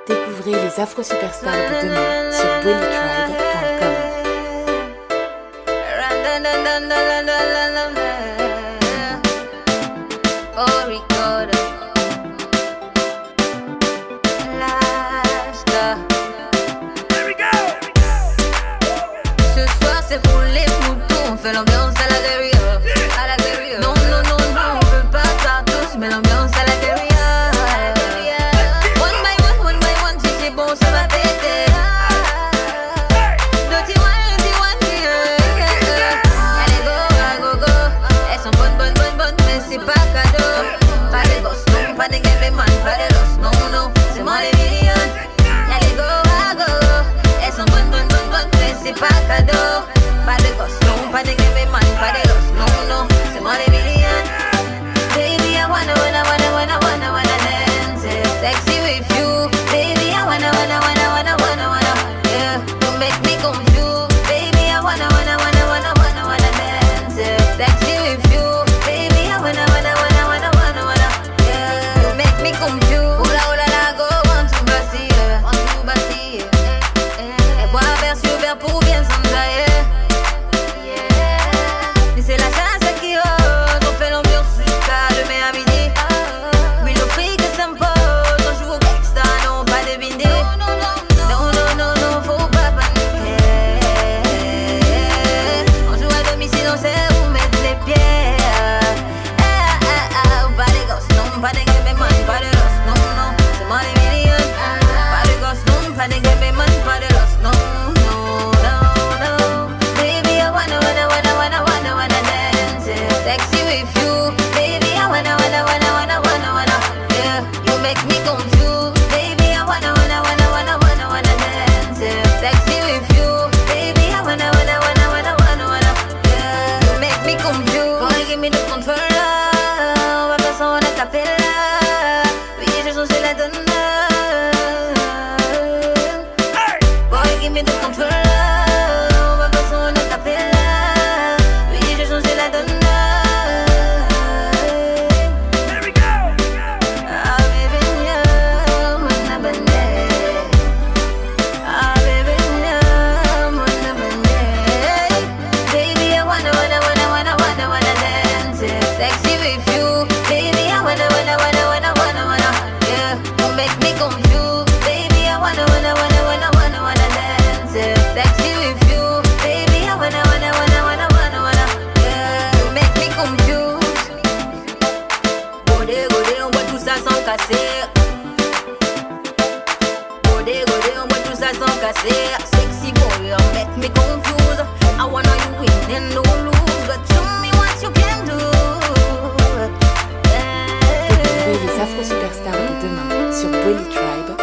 Découvrez les Afro-Superstars de demain sur BoeliTribe.com. Ce soir c'est pour les moutons, on fait l'ambiance à la guérilla. Non, non, non, non, on peut pas faire tous, mais l'ambiance à la guérilla. One by one, si c'est bon, ça va péter. Dirty one, yeah. Allez, go, go. Elles sont bonnes, mais c'est pas cadeau. Pas de boss, non, pas de game, man, pas de loss, non, c'est moi les millions. Allez, go. Elles sont bonnes, mais c'est pas cadeau. Pas de gosse, non, pas de game, man, pas de loss, non, c'est moi les millions. Baby, I wanna dance, sexy with you. Baby, I wanna, yeah. You make me confused. Baby, I wanna dance, sexy with you. Baby, I wanna, yeah. You make me confused. Oula, la, go, want to bâtir. Et bois verre sur verre pour bien s'enjailler. C'est la chasse qui ose, on fait l'ambiance jusqu'à demain à midi. Oui, le fric s'impose, on joue au gangsta, non, pas de bindé. Non, faut pas paniquer. On joue à domicile, on sait où mettre les pieds. Pas de gosses, non, pas de game, man, pas de loss, non, c'est moi les millions. Pas de gosses, non, pas de game, man, pas de loss, non. Baby, I wanna dance, sexy with you. Baby, I wanna, yeah. You make me confused. Baby, I wanna dance, sexy with you. Baby, I wanna, yeah. You make me confused. Boy, give me the control. On va faire son acapella. Oui, j'ai changé la donne. Boy, give me the control. On va faire son acapella. Oui, j'ai changé la donne. Ah, baby, yeah, mon abonné. Ah, baby, yeah, mon abonné. Baby, I wanna dance, sexy with you. Baby, I wanna, yeah. You make me confused. Baby, I wanna dance, sexy with you. Baby, I wanna, yeah. You make me confused. Godé, on boit tout ça sans casser. Godé, on boit tout ça sans casser. Sexy boy, make me confused. I wanna you win and no lose, but show me what you can do. Découvrez les Afro-Superstars de demain sur BoeliTribe.com.